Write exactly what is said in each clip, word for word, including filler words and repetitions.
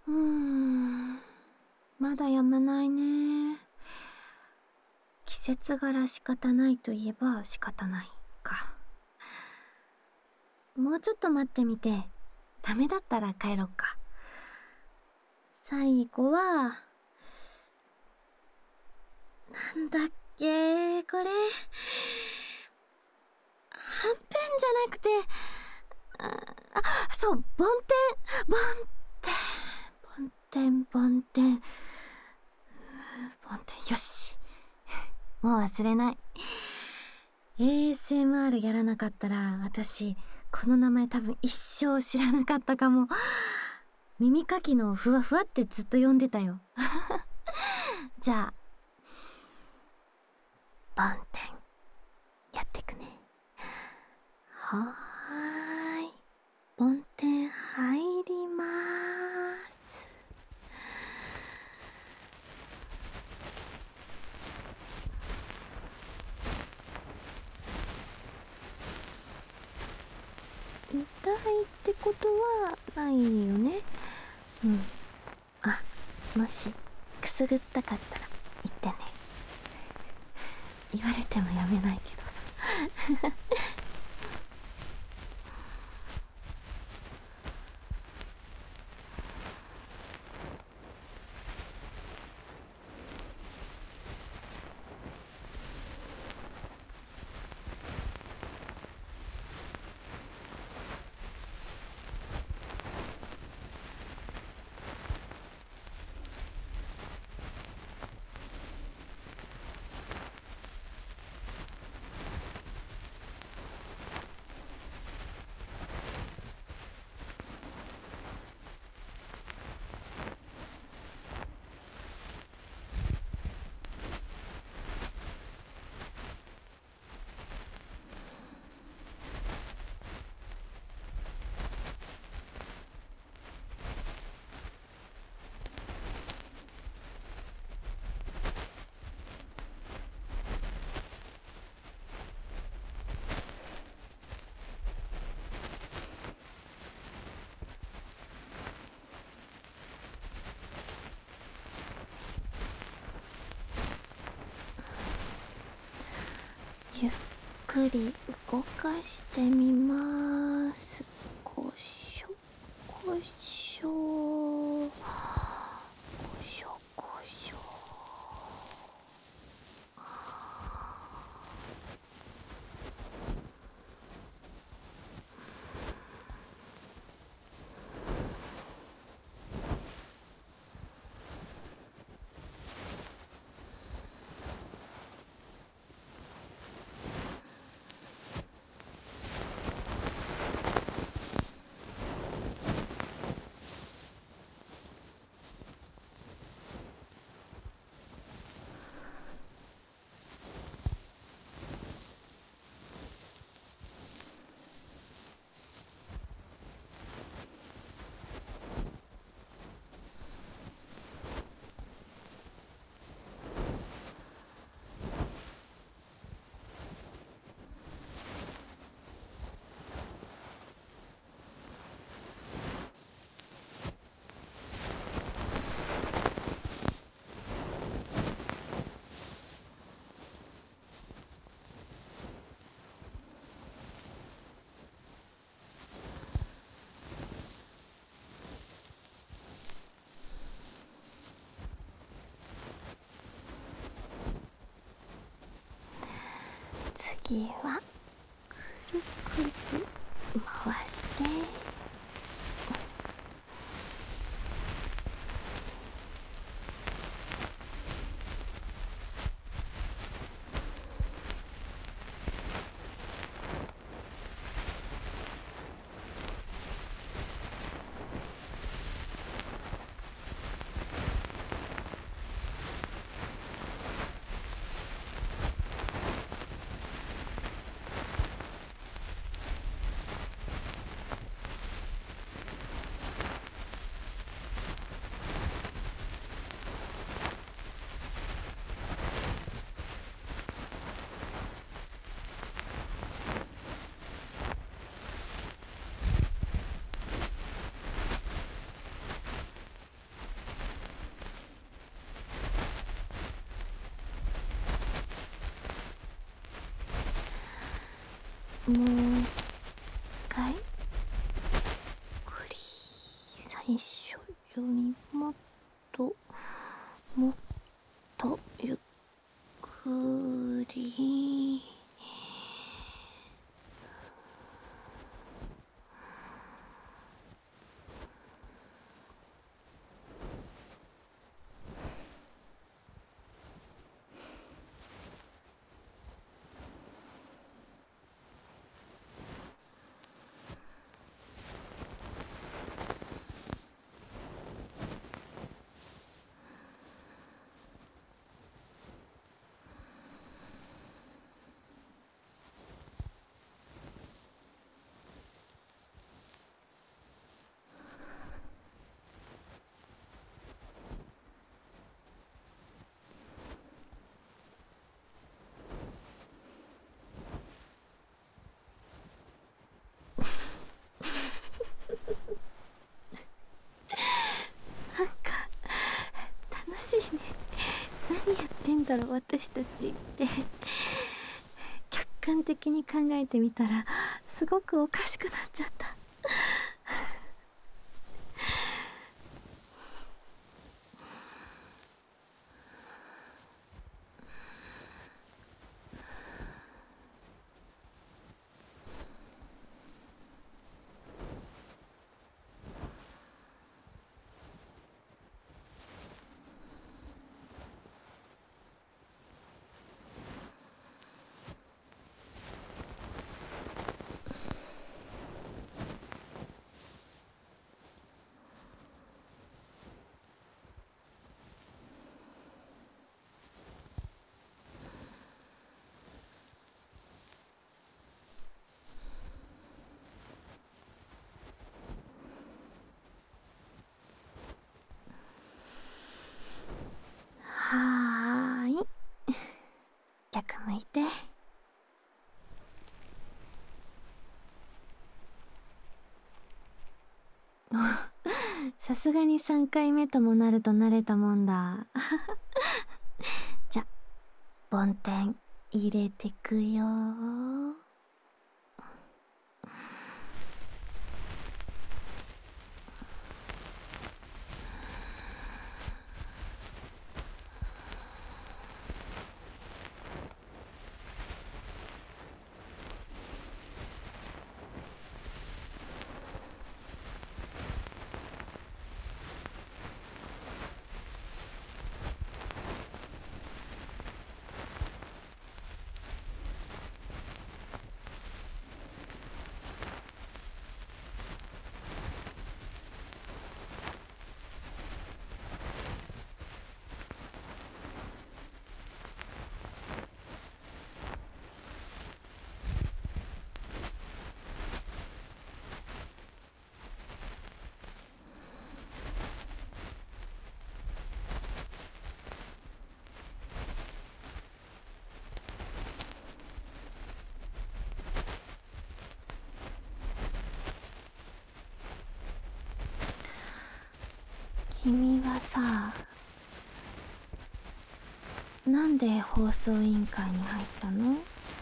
うーん、まだやまないね。季節柄仕方ないといえば仕方ないか。もうちょっと待ってみて、ダメだったら帰ろっか。最後は、なんだっけこれ。はんぺんじゃなくて、あ、あそう、梵天、梵天、梵天、梵天、梵天、よし。もう忘れない。エーエスエムアール やらなかったら、私、この名前多分一生知らなかったかも。耳かきのふわふわってずっと呼んでたよ。じゃあ、梵天、やってくね。はーい。梵天入りまーす。痛いってことはないよね。うん。あ、もしくすぐったかったら言ってね。言われてもやめないけどさ。ゆっくり動かしてみまーす。こしょこしょこしょこしょ。次はくるくる回して。 もう一回ゆっくり、最初よりもっともっとゆっくり。なんか楽しいね。何やってんだろう私たちって客観的に考えてみたらすごくおかしくなっちゃった。はーい、逆向いて。さすがにさんかいめともなると慣れたもんだ。じゃ、梵天入れてくよー。君はさ、なんで放送委員会に入ったの？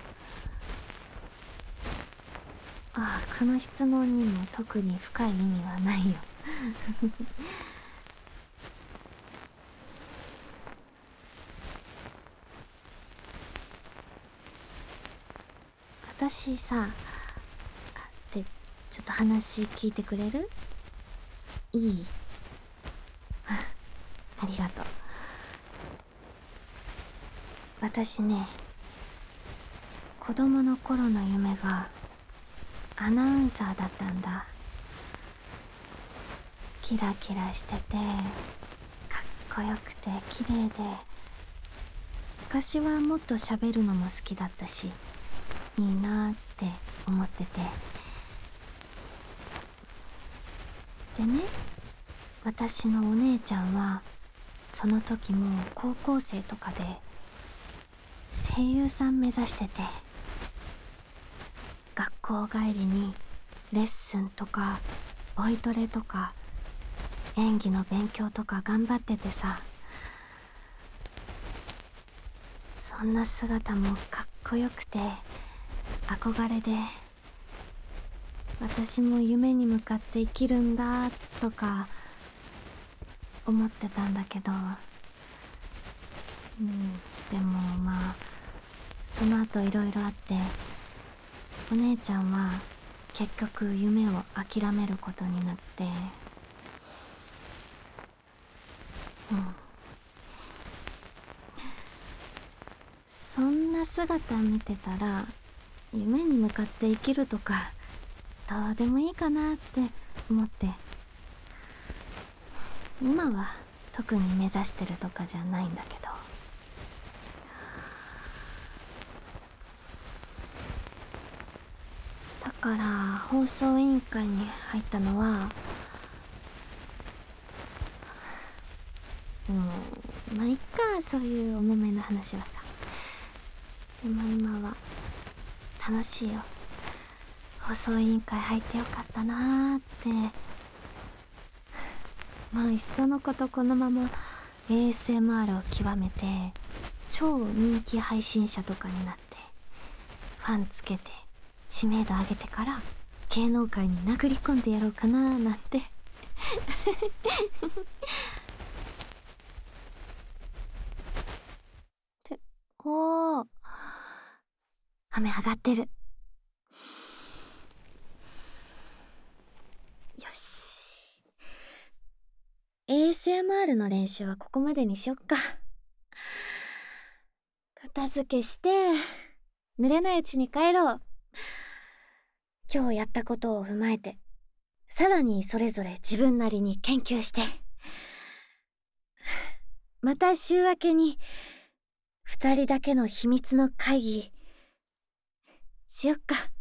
ああ、この質問にも特に深い意味はないよ。私さ、ってちょっと話聞いてくれる？いい？ありがとう。私ね、子供の頃の夢がアナウンサーだったんだ。キラキラしててかっこよくて綺麗で、昔はもっと喋るのも好きだったし、いいなって思ってて。でね、私のお姉ちゃんはその時もう高校生とかで声優さん目指してて、学校帰りにレッスンとかボイトレとか演技の勉強とか頑張っててさ、そんな姿もかっこよくて憧れで、私も夢に向かって生きるんだとか思ってたんだけど、うん、でもまあその後いろいろあって、お姉ちゃんは結局夢を諦めることになって、うん、そんな姿見てたら、夢に向かって生きるとかどうでもいいかなって思って、今は特に目指してるとかじゃないんだけど。だから放送委員会に入ったのは、うん、まあいっか、そういう重めの話はさ。でも今は楽しいよ。放送委員会入ってよかったなーって。まあいっそのことこのまま エーエスエムアール を極めて超人気配信者とかになって、ファンつけて知名度上げてから芸能界に殴り込んでやろうかなーなんてっておー、雨上がってる。よし、 エーエスエムアール の練習はここまでにしよっか。片付けして濡れないうちに帰ろう。今日やったことを踏まえて、さらにそれぞれ自分なりに研究して、また週明けに二人だけの秘密の会議しよっか。